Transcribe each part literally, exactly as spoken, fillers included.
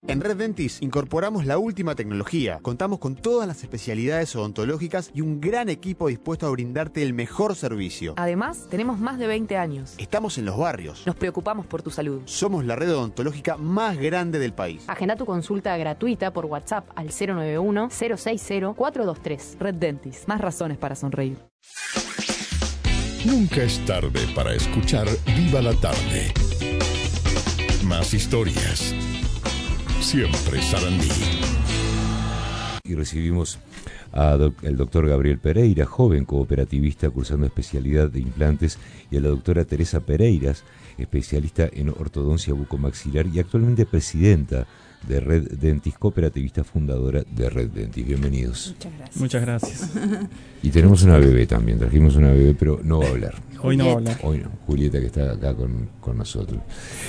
En Red Dentist incorporamos la última tecnología. Contamos con todas las especialidades odontológicas y un gran equipo dispuesto a brindarte el mejor servicio. Además, tenemos más de veinte años. Estamos en los barrios. Nos preocupamos por tu salud. Somos la red odontológica más grande del país. Agenda tu consulta gratuita por WhatsApp al cero nueve uno, cero seis cero, cuatro dos tres. Red Dentist. Más razones para sonreír. Nunca es tarde para escuchar Viva la Tarde. Más historias. Siempre Sarandí. Y recibimos al doctor Gabriel Pereira, joven cooperativista cursando especialidad de implantes, y a la doctora Teresa Pereiras, especialista en ortodoncia bucomaxilar y actualmente presidenta de Red Dentist, cooperativista fundadora de Red Dentist. Bienvenidos. Muchas gracias. Muchas gracias. Y tenemos una bebé también, trajimos una bebé, pero no va a hablar. Hoy no va a hablar. Hoy no, Julieta, que está acá con, con nosotros.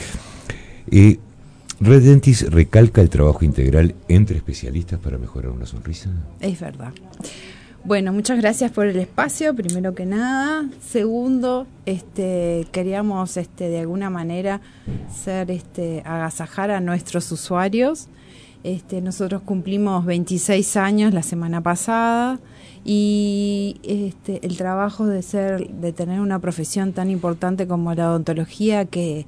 Eh, Red Dentist recalca el trabajo integral entre especialistas para mejorar una sonrisa. Es verdad. Bueno, muchas gracias por el espacio, primero que nada. Segundo, este, queríamos este, de alguna manera ser, este, agasajar a nuestros usuarios. Este, nosotros cumplimos veintiséis años la semana pasada y este, el trabajo de ser, de tener una profesión tan importante como la odontología que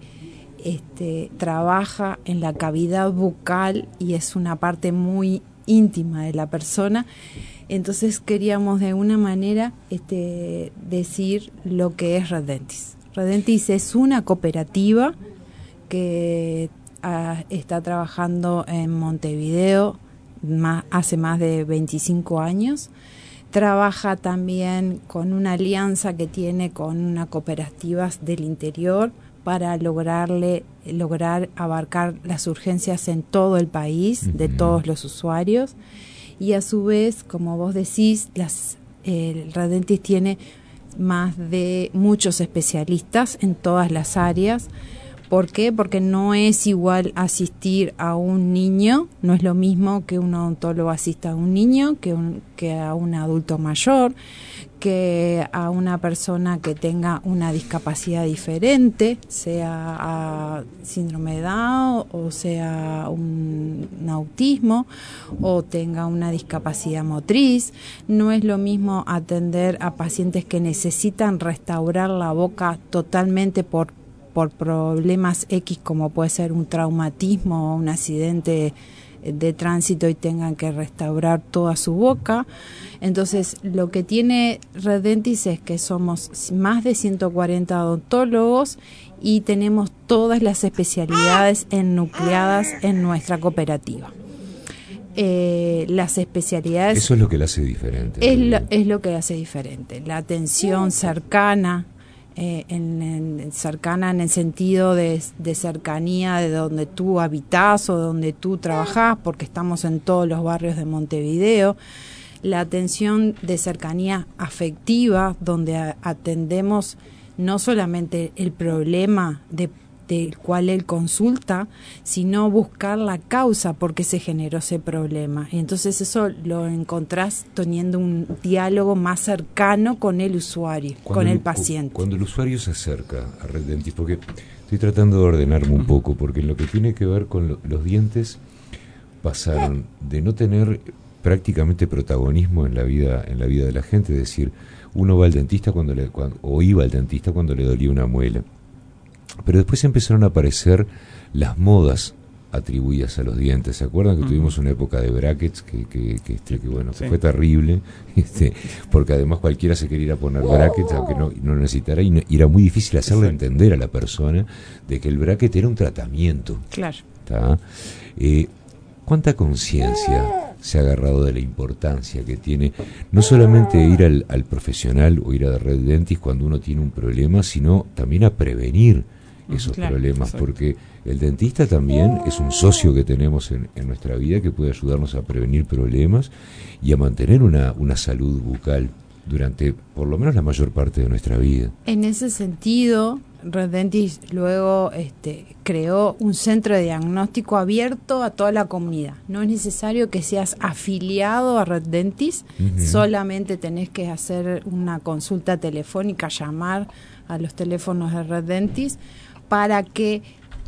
Este, trabaja en la cavidad bucal y es una parte muy íntima de la persona. Entonces queríamos de alguna manera este, decir lo que es Red Dentist. Red Dentist es una cooperativa que ah, está trabajando en Montevideo más, hace más de veinticinco años. Trabaja también con una alianza que tiene con unas cooperativas del interior para lograrle lograr abarcar las urgencias en todo el país, uh-huh, de todos los usuarios. Y a su vez, como vos decís, las, eh, Red Dentist tiene más de muchos especialistas en todas las áreas. ¿Por qué? Porque no es igual asistir a un niño, no es lo mismo que un odontólogo asista a un niño que, un, que a un adulto mayor, que a una persona que tenga una discapacidad diferente, sea a síndrome de Down o sea un, un autismo o tenga una discapacidad motriz. No es lo mismo atender a pacientes que necesitan restaurar la boca totalmente por por problemas X, como puede ser un traumatismo o un accidente de tránsito y tengan que restaurar toda su boca. Entonces, lo que tiene Red Dentist es que somos más de ciento cuarenta odontólogos y tenemos todas las especialidades enucleadas en nuestra cooperativa. Eh, las especialidades... Eso es lo que la hace diferente. Es lo, es lo que la hace diferente. La atención cercana, Eh, en, en, cercana en el sentido de, de cercanía de donde tú habitás o donde tú trabajás, porque estamos en todos los barrios de Montevideo. La atención de cercanía afectiva, donde a, atendemos no solamente el problema de del cual él consulta, sino buscar la causa por qué se generó ese problema. Y entonces eso lo encontrás teniendo un diálogo más cercano con el usuario, cuando con el paciente. Cuando el usuario se acerca a Red Dentist, porque estoy tratando de ordenarme un poco, porque en lo que tiene que ver con lo, los dientes, pasaron de no tener prácticamente protagonismo en la vida en la vida de la gente, es decir, uno va al dentista cuando le cuando, o iba al dentista cuando le dolía una muela. Pero después empezaron a aparecer las modas atribuidas a los dientes. ¿Se acuerdan que uh-huh. tuvimos una época de brackets que, que, que, este, que bueno, sí. fue terrible? Este, porque además cualquiera se quería ir a poner brackets, aunque no, no necesitara, y, no, y era muy difícil hacerle Exacto. entender a la persona de que el bracket era un tratamiento. Claro. ¿Tá? Eh, ¿Cuánta conciencia se ha agarrado de la importancia que tiene no solamente ir al, al profesional o ir a Red Dentist cuando uno tiene un problema, sino también a prevenir esos claro, problemas, exacto. porque el dentista también es un socio que tenemos en, en nuestra vida que puede ayudarnos a prevenir problemas y a mantener una, una salud bucal durante por lo menos la mayor parte de nuestra vida. En ese sentido, Red Dentist luego este, creó un centro de diagnóstico abierto a toda la comunidad. No es necesario que seas afiliado a Red Dentist, uh-huh. solamente tenés que hacer una consulta telefónica, llamar a los teléfonos de Red Dentist para que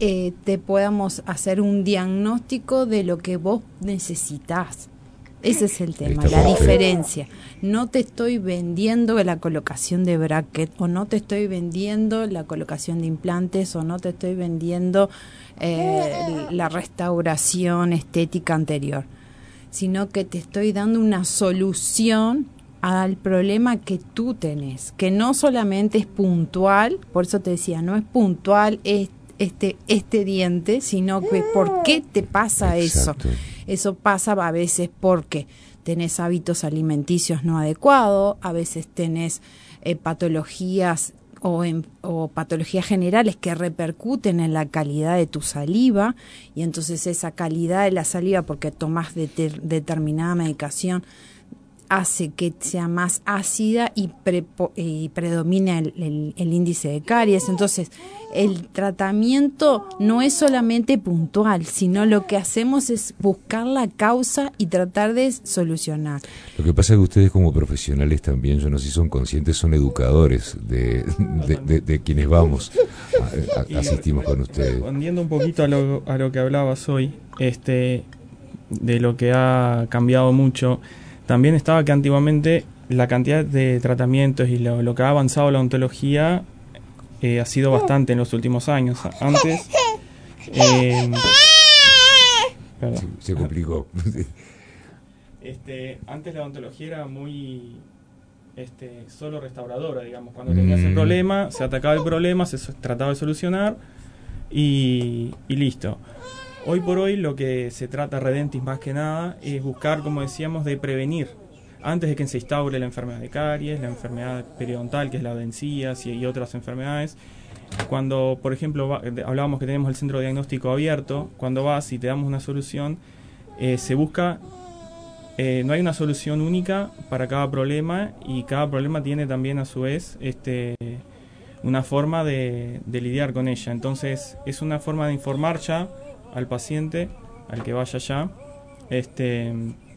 eh, te podamos hacer un diagnóstico de lo que vos necesitas. Ese es el tema, la diferencia. No te estoy vendiendo la colocación de bracket, o no te estoy vendiendo la colocación de implantes, o no te estoy vendiendo eh, la restauración estética anterior, sino que te estoy dando una solución al problema que tú tenés, que no solamente es puntual, por eso te decía, no es puntual es este, este diente, sino que por qué te pasa Exacto. eso. Eso pasa a veces porque tenés hábitos alimenticios no adecuados, a veces tenés eh, patologías o, en, o patologías generales que repercuten en la calidad de tu saliva, y entonces esa calidad de la saliva, porque tomás de ter, determinada medicación, hace que sea más ácida y, pre, y predomina el, el, el índice de caries. Entonces, el tratamiento no es solamente puntual, sino lo que hacemos es buscar la causa y tratar de solucionar. Lo que pasa es que ustedes como profesionales también, yo no sé si son conscientes, son educadores de, de, de, de quienes vamos, a, a, asistimos con ustedes. Respondiendo un poquito a lo, a lo que hablabas hoy, este, de lo que ha cambiado mucho, también estaba que antiguamente la cantidad de tratamientos y lo, lo que ha avanzado la odontología eh, ha sido bastante en los últimos años. Antes eh, se, se complicó. este, antes la odontología era muy este, solo restauradora, digamos. Cuando tenías mm. el problema, se atacaba el problema, se trataba de solucionar y, y listo. Hoy por hoy lo que se trata Redentis más que nada es buscar, como decíamos, de prevenir antes de que se instaure la enfermedad de caries, la enfermedad periodontal, que es la de encías, y, y otras enfermedades. Cuando, por ejemplo, va, hablábamos que tenemos el centro de diagnóstico abierto, cuando vas y te damos una solución, eh, se busca, eh, no hay una solución única para cada problema, y cada problema tiene también a su vez este, una forma de, de lidiar con ella. Entonces es una forma de informar ya al paciente, al que vaya allá, este,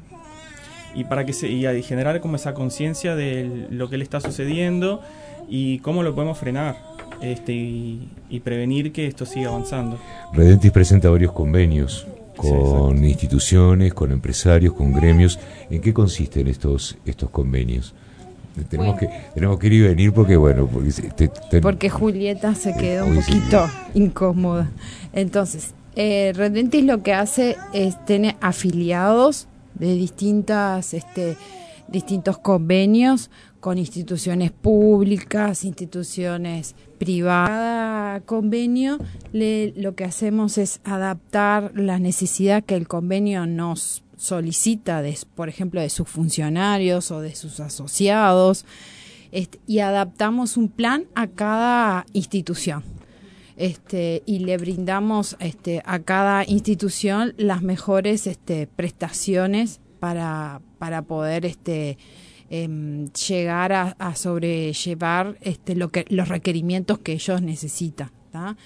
y para que se, y a generar como esa conciencia de lo que le está sucediendo y cómo lo podemos frenar, este, y, y prevenir que esto siga avanzando. Redentis presenta varios convenios con sí, instituciones, con empresarios, con gremios. ¿En qué consisten estos estos convenios? Tenemos bueno. que tenemos que ir y venir porque bueno porque, te, te, porque Julieta se quedó eh, un poquito sí. incómoda. Entonces Eh, Redentis lo que hace es tener afiliados de distintas, este, distintos convenios con instituciones públicas, instituciones privadas. Cada convenio le, lo que hacemos es adaptar la necesidad que el convenio nos solicita, de, por ejemplo, de sus funcionarios o de sus asociados, este, y adaptamos un plan a cada institución. Este, y le brindamos este, a cada institución las mejores este, prestaciones para, para poder este, eh, llegar a, a sobrellevar este, lo que, los requerimientos que ellos necesitan, ¿tá?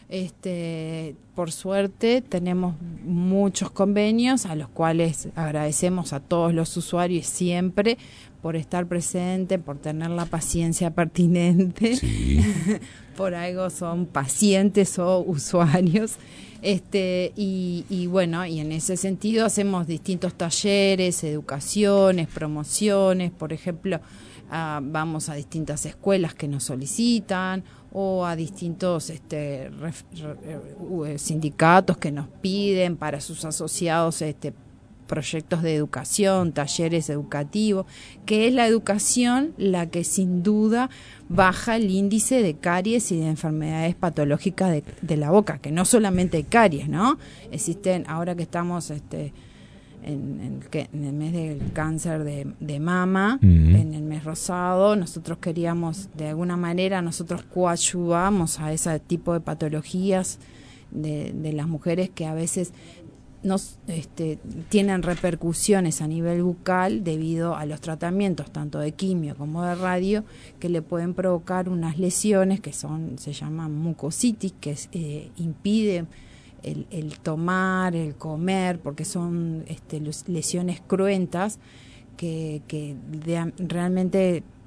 Este, por suerte tenemos muchos convenios a los cuales agradecemos a todos los usuarios siempre por estar presente, por tener la paciencia pertinente. Sí. Por algo son pacientes o usuarios. Este, y, y bueno, y en ese sentido hacemos distintos talleres, educaciones, promociones. Por ejemplo, uh, vamos a distintas escuelas que nos solicitan, o a distintos este, ref, re, sindicatos que nos piden para sus asociados este, proyectos de educación, talleres educativos, que es la educación la que sin duda baja el índice de caries y de enfermedades patológicas de, de la boca, que no solamente hay caries, ¿no? Existen, ahora que estamos este, en, en, en el mes del cáncer de, de mama, uh-huh. en el mes rosado, nosotros queríamos, de alguna manera, nosotros coayudamos a ese tipo de patologías de, de las mujeres que a veces nos este, tienen repercusiones a nivel bucal debido a los tratamientos tanto de quimio como de radio, que le pueden provocar unas lesiones que son se llaman mucositis, que eh, impiden el, el tomar, el comer, porque son este, lesiones cruentas que, que de, realmente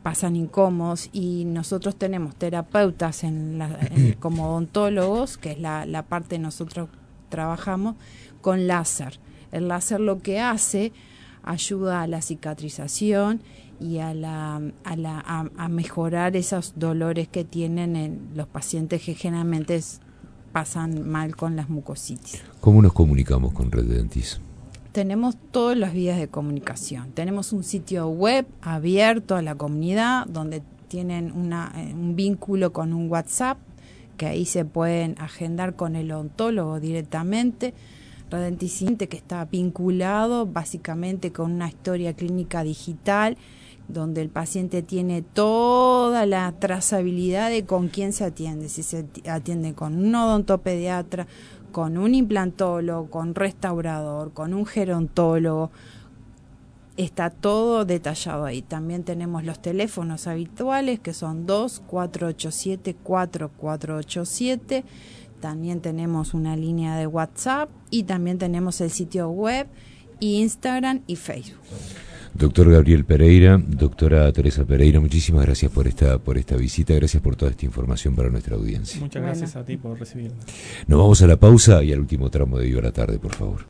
pasan incómodos, y nosotros tenemos terapeutas en la, en, como odontólogos, que es la, la parte nosotros trabajamos con láser. El láser lo que hace, ayuda a la cicatrización y a la a, la, a, a mejorar esos dolores que tienen en los pacientes que generalmente es, pasan mal con las mucositis. ¿Cómo nos comunicamos con Red Dentis? Tenemos todas las vías de comunicación. Tenemos un sitio web abierto a la comunidad donde tienen una, un vínculo con un WhatsApp, que ahí se pueden agendar con el odontólogo directamente. Red Dentis, que está vinculado básicamente con una historia clínica digital, donde el paciente tiene toda la trazabilidad de con quién se atiende, si se atiende con un odontopediatra, con un implantólogo, con restaurador, con un gerontólogo. Está todo detallado ahí. También tenemos los teléfonos habituales, que son dos cuatro ocho siete cuatro cuatro ocho siete. También tenemos una línea de WhatsApp y también tenemos el sitio web, Instagram y Facebook. Doctor Gabriel Pereira, doctora Teresa Pereira, muchísimas gracias por esta por esta visita, gracias por toda esta información para nuestra audiencia. Muchas Bueno. gracias a ti por recibirme. Nos vamos a la pausa y al último tramo de Viva la Tarde, por favor.